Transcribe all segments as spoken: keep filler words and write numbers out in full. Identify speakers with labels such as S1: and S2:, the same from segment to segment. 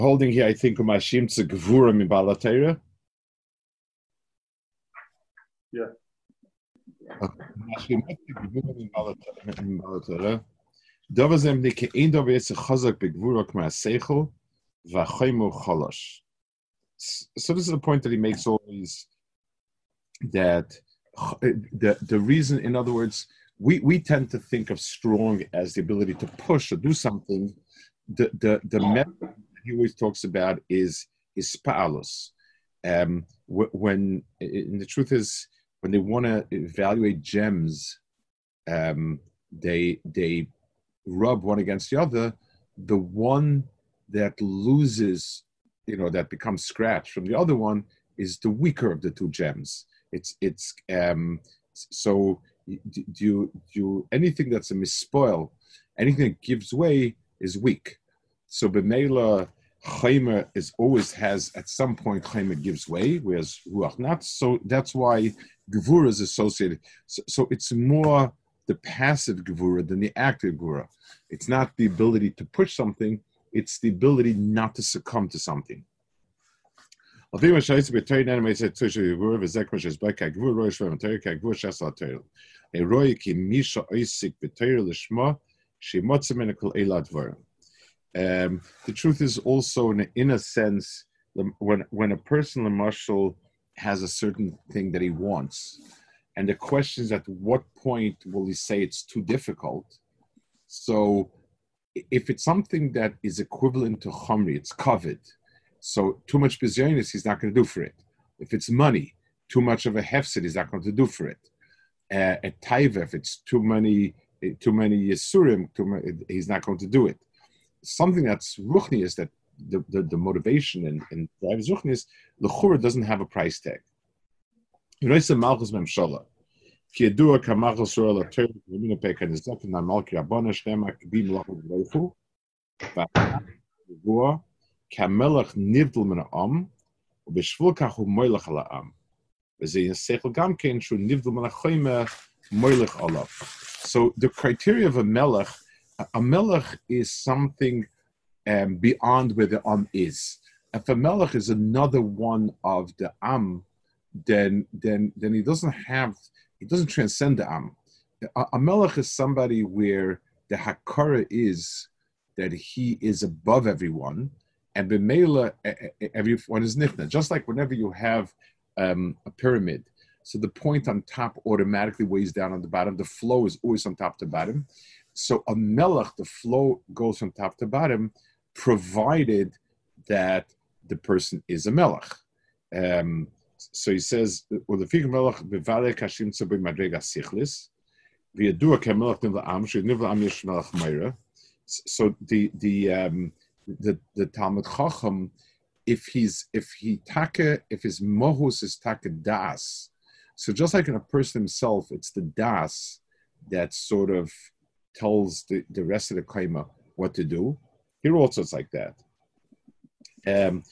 S1: Holding here, I think, um Hashim to Gevura mi Balatera.
S2: Yeah.
S1: Hashim to Gevura mi Balatera. Davazem nike ein davar yetz chazak begvura k'ma seichel v'chaymo chalash. So this is the point that he makes always, that the the reason, in other words, we, we tend to think of strong as the ability to push or do something. The the the method that he always talks about is is spa'alus. Um, when and the truth is, when they want to evaluate gems, um, they they rub one against the other. The one that loses, you know, that becomes scratch from the other one is the weaker of the two gems. It's it's um so do you do anything that's a misspoil, anything that gives way is weak. So b'meila chayma is always has at some point chayma gives way, whereas ruach not. So that's why gevura is associated. So, so it's more the passive gevura than the active gevura. It's not the ability to push something; it's the ability not to succumb to something. A roy ki misha oisik b'Torah lishma shemotze min kol eila dvarim. Um, the truth is also, in a, in a sense, when when a person, l'mashal, has a certain thing that he wants, and the question is at what point will he say it's too difficult. So if it's something that is equivalent to chomri, it's covered. So too much bizarreness he's not going to do for it. If it's money, too much of a hefsid he's not going to do for it. Uh, at taiva, if it's too many too many yisurim, too many, he's not going to do it. Something that's ruchni is that the, the, the motivation and and drives ruchni is l'chura doesn't have a price tag. You know, it's a malchus memshala. Ki yedua kamalchus roel ater l'mina pekan is up in the malki abana shlema kibim lachul leichu. V'gua kamelach nivdel min ha'am u'b'shvul kachu moilach ala am. V'zeh yisechel gam ken shu nivdel min ha'choyme moilach alav. So the criteria of a melech, a melech is something um, beyond where the am is. If a melech is another one of the am, then then then he doesn't have, he doesn't transcend the am. A, a melech is somebody where the hakara is that he is above everyone, and b'meila everyone is nichna. Just like whenever you have um, a pyramid, so the point on top automatically weighs down on the bottom. The flow is always on top to bottom. So a melech, the flow goes from top to bottom, provided that the person is a melech. Um, so he says, "Well, the fig melech bevale kashim tzabei madrega sichlis v'yadua kemelech nivla am shenivla am yesh melech meira." So the the um, the the Talmud Chacham, if he's if he taka if his mohus is taka das. So just like in a person himself, it's the das that sort of tells the, the rest of the kaima what to do. Here also it's like that. Um,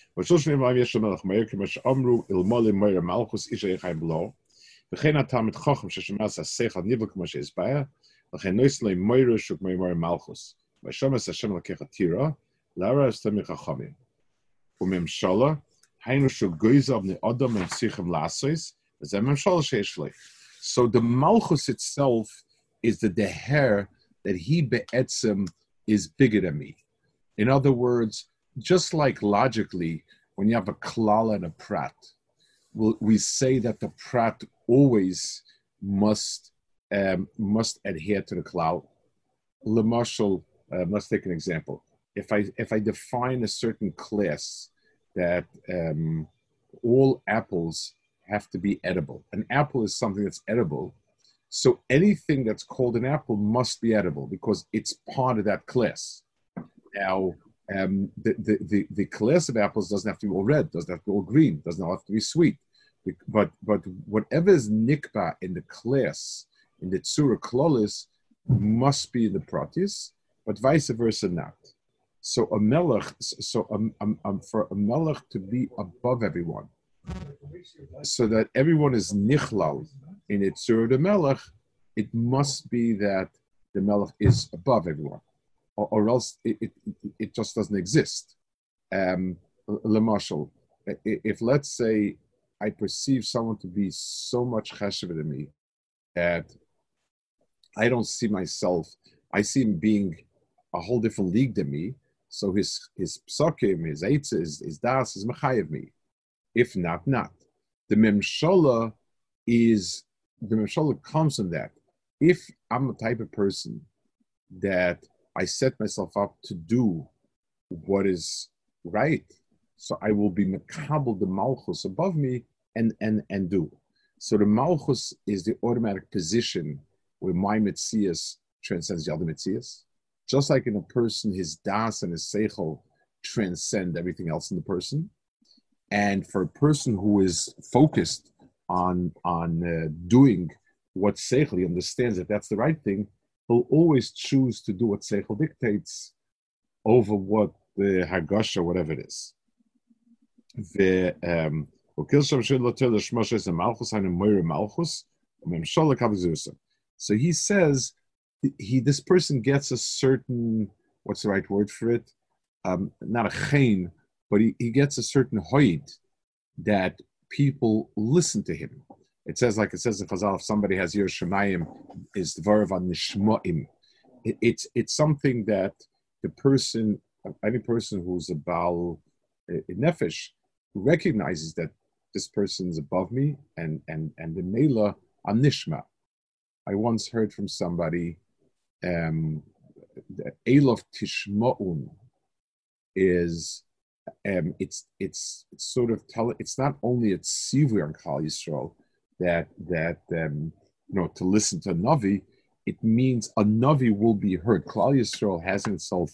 S1: so the malchus itself is the deher that he be'etzem is bigger than me. In other words, just like logically, when you have a klal and a prat, we'll, we say that the prat always must um, must adhere to the klal. Lemashal, uh, let's take an example. If I if I define a certain class that um, all apples have to be edible. An apple is something that's edible. So anything that's called an apple must be edible because it's part of that class. Now, um, the, the, the, the class of apples doesn't have to be all red, doesn't have to be all green, doesn't have to be sweet. But but whatever is nikba in the class, in the tzura klolis, must be in the pratis, but vice versa not. So a melech, so um, um, um, for a melech to be above everyone, so that everyone is nichlal in its tzura the melech, it must be that the melech is above everyone, or, or else it, it it just doesn't exist. Um, Lemashal, if let's say I perceive someone to be so much chesed in me that I don't see myself, I see him being a whole different league than me. So his his psakim, his eitzah, his, his das is mechayev me. If not, not. The memshala is the memshala comes from that. If I'm a type of person that I set myself up to do what is right, so I will be mekabel the malchus above me and and and do. So the malchus is the automatic position where my metzias transcends the other metzias. Just like in a person, his das and his seichel transcend everything else in the person. And for a person who is focused on on uh, doing what seichel, he understands that that's the right thing, he'll always choose to do what seichel dictates over what the hagasha, whatever it is. The um, so he says he this person gets a certain, what's the right word for it? Um, not a chain, but he, he gets a certain hoid that people listen to him. It says, like it says in Chazal, if somebody has Yer Shemayim, is Dvarav Nishmoim. It, it's it's something that the person, any person who's a Baal uh, Nefesh, recognizes that this person is above me, and and and the Mela Anishma. I once heard from somebody, um, Elof Tishma'un is, um, it's it's it's sort of tell it's not only a tzivur on Klal Yisrael that that um, you know to listen to a navi. It means a navi will be heard. Klal Yisrael has in itself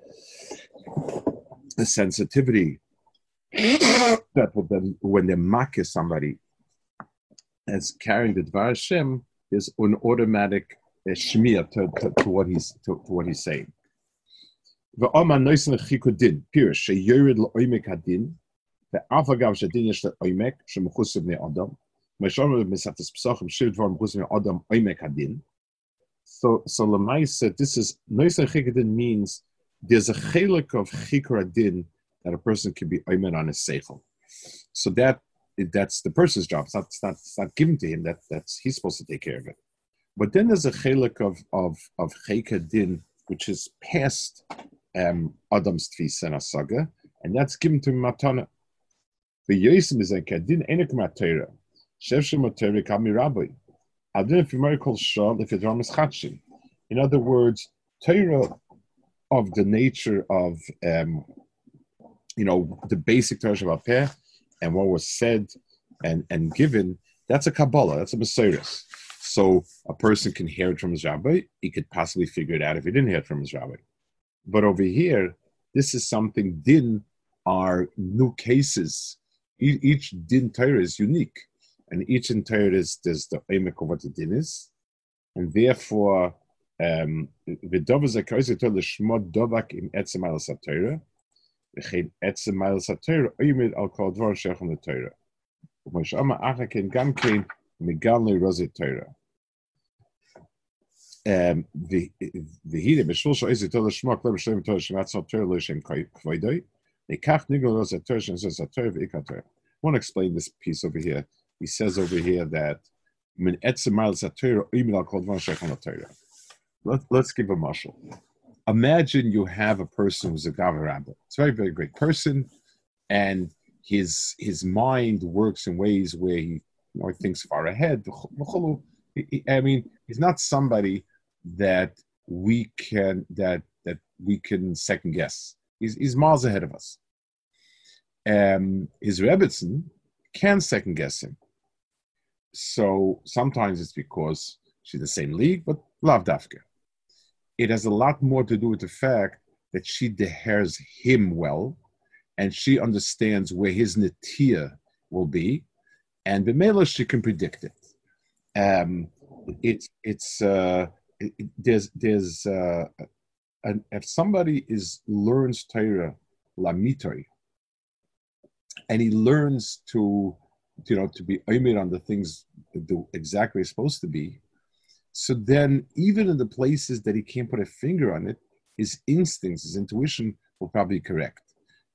S1: a sensitivity that when they makir somebody as carrying the Dvar Hashem, there's an automatic uh, shmiya to, to, to what he's to, to what he's saying. The Oman Noisen Chikudin, Pirish, she Yorid Oimek Hadin, the Avagav Shadinish the Oimek, Shemchusib ne Adam, Meshom Misatis Psachim Shivd Vorm Chusib ne Adam Oimek Hadin. So, so Lamai said this is Noisen Chikudin means there's a chelik of Chikradin that a person can be Oimen on his seichel. So that that's the person's job. It's not, it's not, it's not given to him. That that's he's supposed to take care of it. But then there's a chelik of of of Chikradin, which is past um, Adam's Tfisa and Asaga, and that's given to Matana. The Yosim is a Kadin Enek Matera. Shevshem Matera Kami Rabbi. Adin if you might call Shah, if it's Ramas Chatshim. In other words, Torah of the nature of, um, you know, the basic Torah Shabbat Peh and what was said and, and given, that's a Kabbalah, that's a Messiris. So a person can hear it from his rabbi, he could possibly figure it out if he didn't hear it from his rabbi. But over here, this is something, din are new cases. E- each din Torah is unique. And each in Torah is there's the emek of what the din is. And therefore, um, the dovah zakayis to the shmod dovak in etzem al satira, v'chein etzem al satira oyimid al kol dvar shechon the Torah. U'mashama acha ken gam ken megan le rozet Torah. Um, the the hide b'shul shoyis to the shmod kleb shem Torah shematz Torah lo shem kvoidoi. Nekach nigol rozet Torah shem zos Torah v'ikar Torah. I want to explain this piece over here. He says over here that min etzem al satira oyimid al kol dvar shechon the Torah. Let, let's give a mashal. Imagine you have a person who's a Gavar Rabba. It's a very, very great person, and his his mind works in ways where he, you know, he thinks far ahead. I mean, he's not somebody that we can that that we can second guess. He's he's miles ahead of us. Um, his Rebbetzin can second guess him. So sometimes it's because she's the same league, but lav dafka. It has a lot more to do with the fact that she deheres him well, and she understands where his netia will be, and b'meila she can predict it. Um, it's it's uh, it, it, there's there's uh, an, if somebody is learns Torah lamitori, and he learns to you know to be oimid on the things the exactly is supposed to be. So then, even in the places that he can't put a finger on it, his instincts, his intuition will probably be correct.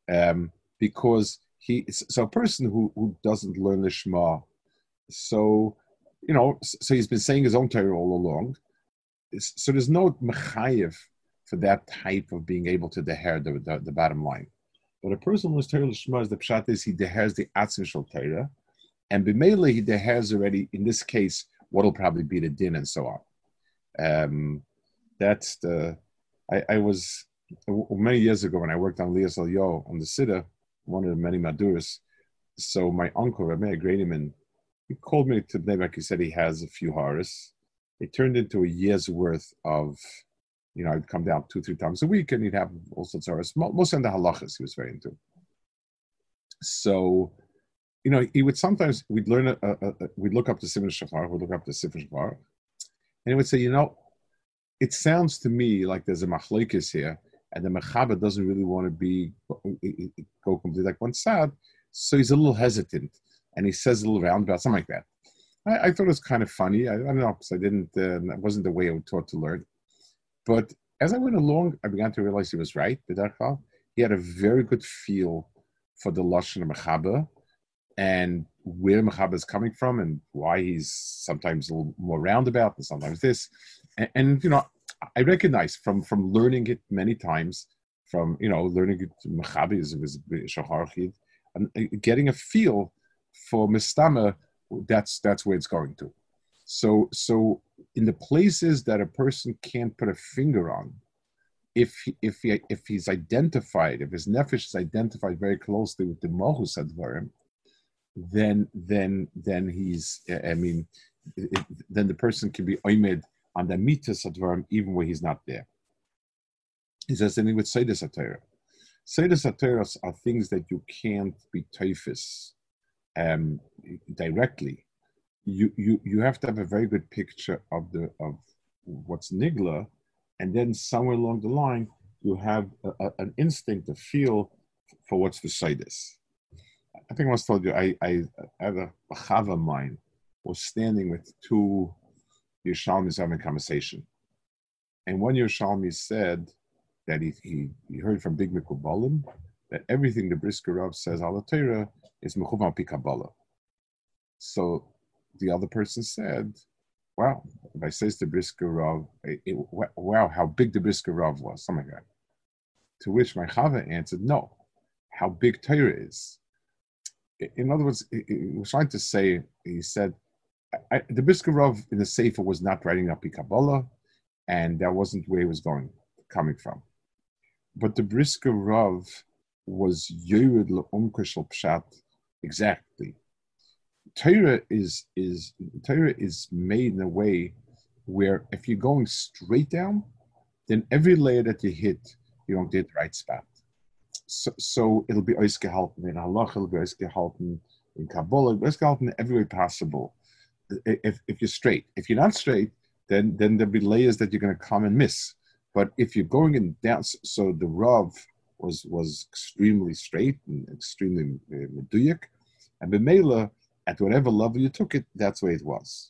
S1: um, because he. So a person who, who doesn't learn the Shema, so you know, so he's been saying his own Torah all along. So there's no mechayev for that type of being able to deher the, the, the bottom line. But a person who learns Torah L'Shema, the pshat is he dehers the atzim shel Torah, and b'meila he dehers already, in this case, what will probably be the din and so on. Um, that's the, I, I was, many years ago when I worked on Lias Al-Yo on the Siddur, one of the many Maduras, so my uncle, Rabbi Gradyman, he called me to Bnei. He said he has a few haris. It turned into a year's worth of, you know, I'd come down two, three times a week and he'd have all sorts of haris. Most of the halachas he was very into. So, you know, he would sometimes, we'd learn, a, a, a, we'd look up the Simon Shafar, we'd look up the Sifr Shafar, and he would say, you know, it sounds to me like there's a machlokes here, and the mechaber doesn't really want to be, go completely like one side, so he's a little hesitant, and he says a little roundabout, something like that. I, I thought it was kind of funny. I, I don't know, because I didn't, uh, that wasn't the way I was taught to learn. But as I went along, I began to realize he was right, B'derech. He had a very good feel for the Lashon Mechaber, and where Mechaber is coming from, and why he's sometimes a little more roundabout, and sometimes this. And, and you know, I recognize from, from learning it many times, from, you know, learning it, Mechaber is Shachar Chid, and getting a feel for Mistama, that's that's where it's going to. So so in the places that a person can't put a finger on, if he, if he, if he's identified, if his nefesh is identified very closely with the Mohus Advarim, then then then he's, I mean, it, then the person can be oimed on the mitas Advarim even where he's not there. He says, and he would say this Atayra. Seidas Atayras are things that you can't be teifis um, directly. You, you you have to have a very good picture of the of what's nigla, and then somewhere along the line you have a, a, an instinct, a feel for what's the Seidas. I think I once told you I I, I had a Chava mine was standing with two Yerushalmis having a conversation, and one Yerushalmi said that he, he he heard from Big Mikubalim that everything the Brisker Rav says al Torah is mechuv al pi Kabbalah. So the other person said, "Wow, if I says the Brisker Rav, it, it, wow, how big the Brisker Rav was, something like that." To which my Chava answered, "No, how big Torah is." In other words, he, he was trying to say, he said, I, the Brisker Rav in the Sefer was not writing up pi Kabbalah, and that wasn't where he was going, coming from. But the Brisker Rav was Yerid L'Umka Shel Pshat exactly. Torah is is Torah is made in a way where if you're going straight down, then every layer that you hit, you don't hit the right spot. So, so it'll be Ois Gehalten in Halach, it'll be Ois Gehalten in Kabbalah, Ois Gehalten in every way possible. If if you're straight, if you're not straight, then then there'll be layers that you're going to come and miss. But if you're going in down, so the Rav was was extremely straight and extremely meduyik, and b'meila, at whatever level you took it, that's the way it was.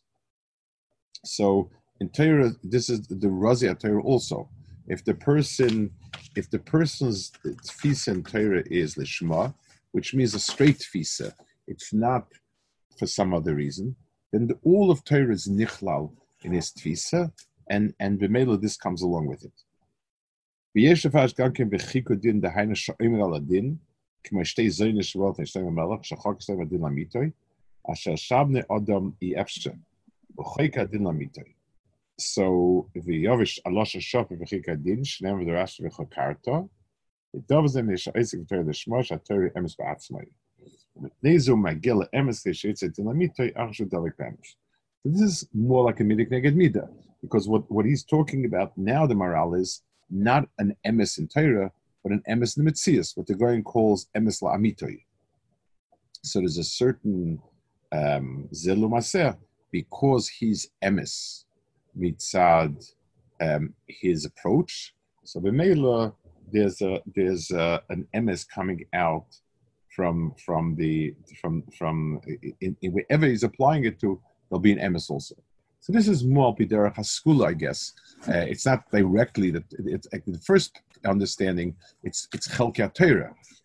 S1: So in Torah, this is the Razi Torah also. If the person, if the person's tfisa in Torah is lishma, which means a straight tfisa, it's not for some other reason, then the, all of Torah is nichlal in his tfisa, and and b'meila this comes along with it. V'yesh lefash ganken b'chiko din dehaina sha'omer al adin, k'mo shtei zoyne shvot and shtei melech shachak shtei adin lamitoy, asher shabne adam i-efshe, v'choik adin lamitoy. So v'yovish alosh ha-shofer v'chik adin, shneim v'darash v'chokarto, v'dovzem yisha'isik v'torah l'shmo sha'torah emes ba'atzmai. V'nezu magil emes l'sheitz adin lamitoy achshu davik b'emes. This is more like a midik neged mida, because what, what he's talking about now, the moral is not an emes in Torah, but an emes in the Metzias, what the Goyen calls emes la'amitoy. So there's a certain um, zelu maseh, because he's emes mitzad um, his approach. So b'meila, there's a there's a, an emes coming out from from the from from in, in wherever he's applying it to. There'll be an emes also. So this is more b'derech haskula, I guess. Uh, it's not directly that. It's, it's the first understanding. It's it's chelkei Torah,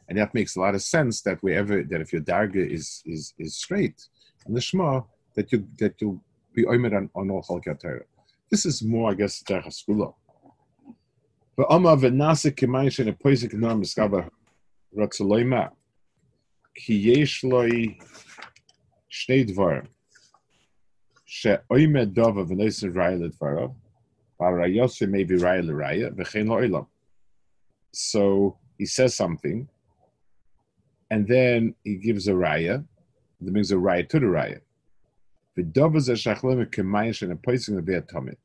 S1: And that makes a lot of sense that wherever, that if your darga is is is straight on the Shema, that you that you'll be oimed on, on all Chalkei Torah. This is more, I guess, Derech HaSkula. But Amma v'nase k'mayin she'en poisik norm miskaba ratzoloi ma ki yesh loi shnei dvarim she'oimed dava v'noisen raya l'dvarav v'arayot she'mei v'raya l'raya v'chein lo'ilam. So he says something, and then he gives a raya, that means a raya to the raya. V'dava ze shachlem k'mayin she'en poisik n'vei atomit.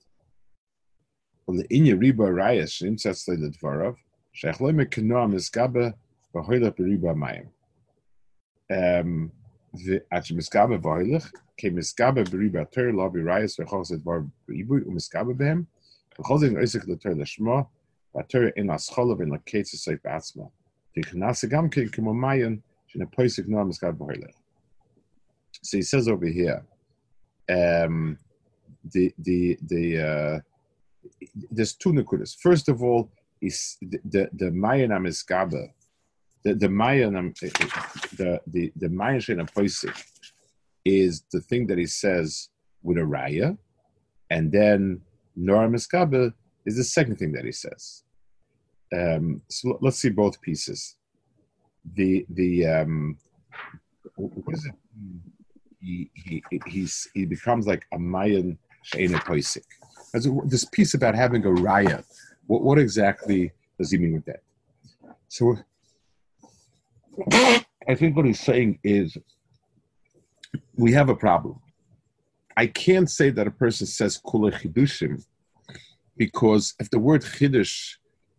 S1: In riba raya shimtzatz le'dvarav shechloi mekenoa miskabe v'hoilach b'riba mayim. Um, the ach miskabe v'hoilach ke miskabe b'riba ter lo b'rayas v'chol zedvar b'ribu u'miskabe b'hem v'chol zedin oisik l'ter l'shma v'ter in l'scholav in l'ketz esay b'atzma v'chnase gam ke k'mo mayim shene poisik noa miskabe v'hoilach. So he says over here, um, the the the uh, there's two nukudas. First of all, is the the, the Mayanam is Gabe, the the Mayanam the the the Mayan Shena Poisik is the thing that he says with a raya, and then Noram Eskabe is the second thing that he says. Um, so let's see both pieces. The the um, what is it? He he he's he becomes like a Mayan Shena Poisik. As a, this piece about having a raya, what, what exactly does he mean with that? So I think what he's saying is we have a problem. I can't say that a person says kula chidushim because if the word chidush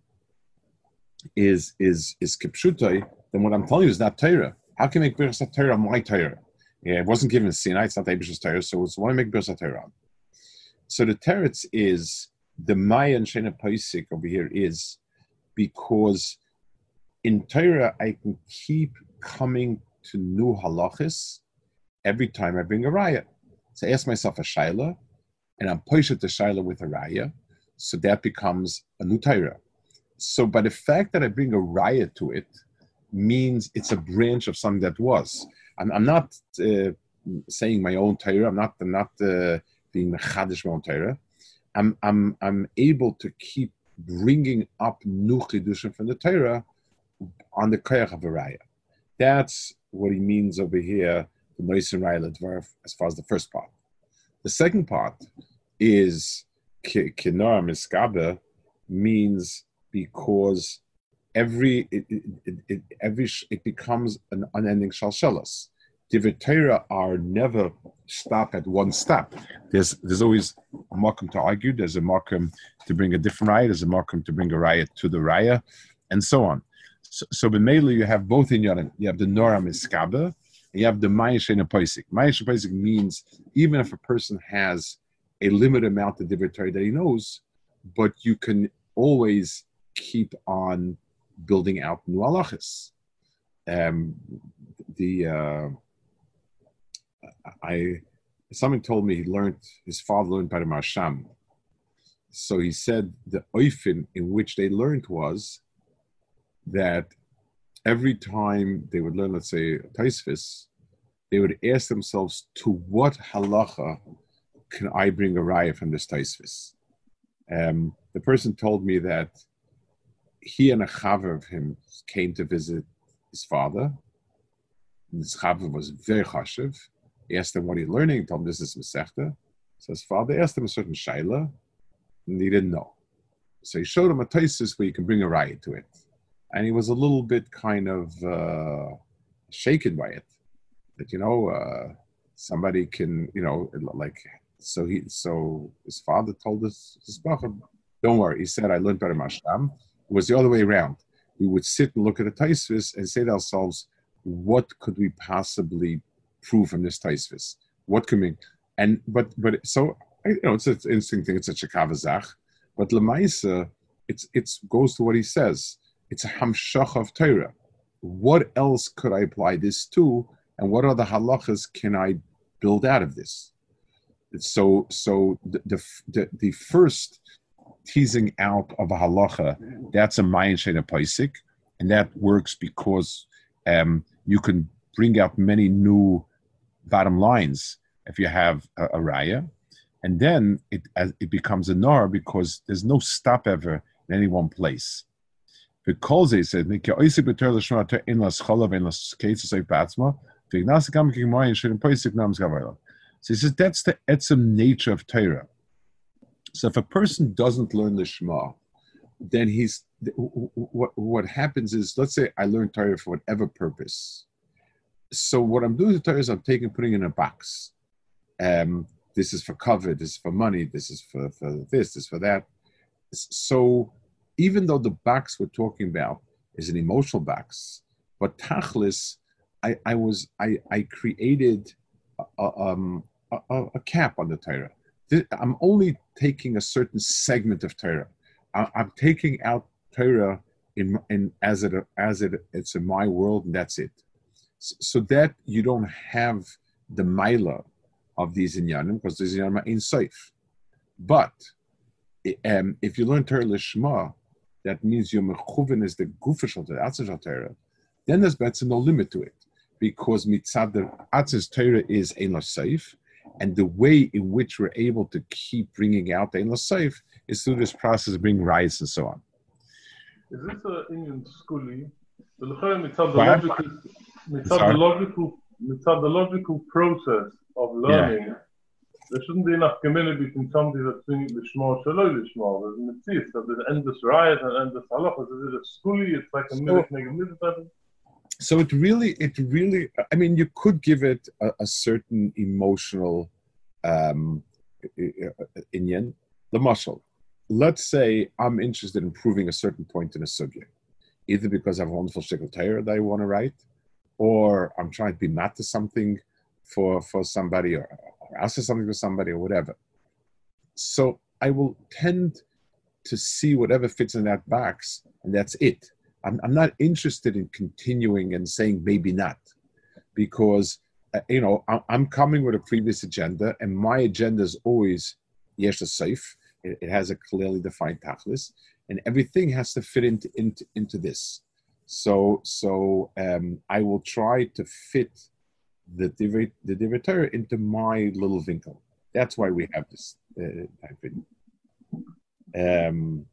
S1: is is is kipshutai, then what I'm telling you is not Torah. How can I make birchas Torah my Torah? Yeah, it wasn't given in Sinai. It's not Abish's Torah, so it's what I make birchas Torah. So the teretz is the Mayan Shena Poisik over here is because in Torah I can keep coming to new halachis every time I bring a raya. So I ask myself a shaila, and I'm poishet the shaila with a raya, so that becomes a new Torah. So by the fact that I bring a raya to it means it's a branch of something that was. I'm, I'm not uh, saying my own Torah. I'm not. I'm not. Uh, being mechadish mon Torah, I'm I'm I'm able to keep bringing up new chidushim from the Torah on the koyach of a raya. That's what he means over here, the noisen raya ledvar, as far as the first part. The second part is kinora miskabe means because every it, it, it, every it becomes an unending shalshelas. Divrei Torah are never stop at one step. There's there's always a makom to argue. There's a makom to bring a different raya. There's a makom to bring a raya to the raya, and so on. So, so b'meila you have both in your. You have the Nora Miskabe, and you have the Mayan Shena Poisik. Mayan Shena Poisik means even if a person has a limited amount of Divrei Torah that he knows, but you can always keep on building out new halachas. Um, the uh, I someone told me he learned his father learned by the Marsham. So he said the oifin in which they learned was that every time they would learn, let's say, Taisvis, they would ask themselves, to what halacha can I bring a raya from this Taisvis? Um, the person told me that he and a chaver of him came to visit his father. And his chaver was very chashiv. He asked him what he's learning. He told him this is Masechta. So his father asked him a certain shaila, and he didn't know. So he showed him a Taisus where you can bring a raya to it. And he was a little bit kind of uh, shaken by it. That, you know, uh, somebody can, you know, like, so he, so his father told us, don't worry. He said, I learned better Mashtam. It was the other way around. We would sit and look at a Taisus and say to ourselves, what could we possibly prove from this Taisvis? What can we, and, but, but, so, you know, it's an interesting thing, it's a Chekavazach, but Lemaisa, it's, it's, goes to what he says. It's a Hamshach of Torah. What else could I apply this to, and what other halachas can I build out of this? So, so the, the, the, the first teasing out of a halacha, that's a Mayan Shena Poisik, and that works because um, you can bring out many new bottom lines if you have a, a raya, and then it as it becomes a nar because there's no stop ever in any one place. Because they said, so he says that's the etzem nature of Torah. So if a person doesn't learn the Shema, then he's what what happens is, let's say I learn Torah for whatever purpose. So what I'm doing with Torah is I'm taking putting in a box. Um, this is for cover, this is for money, this is for, for this, this is for that. So even though the box we're talking about is an emotional box, but tachlis, I, I was I, I created a, um, a, a cap on the Torah. I'm only taking a certain segment of Torah. I, I'm taking out Torah in in as it as it it's in my world, and that's it. So that you don't have the maila of these inyanim, because these inyanim are in safe. But um, if you learn Torah Lishma, that means your mechuven is the gufish of the atzis Torah, then there's better no limit to it, because mitzad the atzis Torah is ein safe, and the way in which we're able to keep bringing out ein safe is through this process of bringing rights and so on.
S2: Is this an Indian schoolie? The mitzad the logical, mitzad the logical, mitzad the logical process of learning. Yeah. There shouldn't be enough community between somebody that's doing Lishma or Shalom Lishma. There's a mitzvah, so there's endless riots and endless halachas. Is it a schoolie? It's like a minute, make a minute.
S1: So it really, it really, I mean, you could give it a, a certain emotional um, inyan. The muscle. Let's say I'm interested in proving a certain point in a subject, either because I have a wonderful shtickle Torah that I want to write, or I'm trying to be mad to something for, for somebody, or, or ask something for somebody, or whatever. So I will tend to see whatever fits in that box, and that's it. I'm, I'm not interested in continuing and saying maybe not, because uh, you know I, I'm coming with a previous agenda, and my agenda is always yesh safe. It, it has a clearly defined tachlis, and everything has to fit into into, into this. So so um, I will try to fit the divrei the divrei Torah into my little winkel. That's why we have this uh, type of, um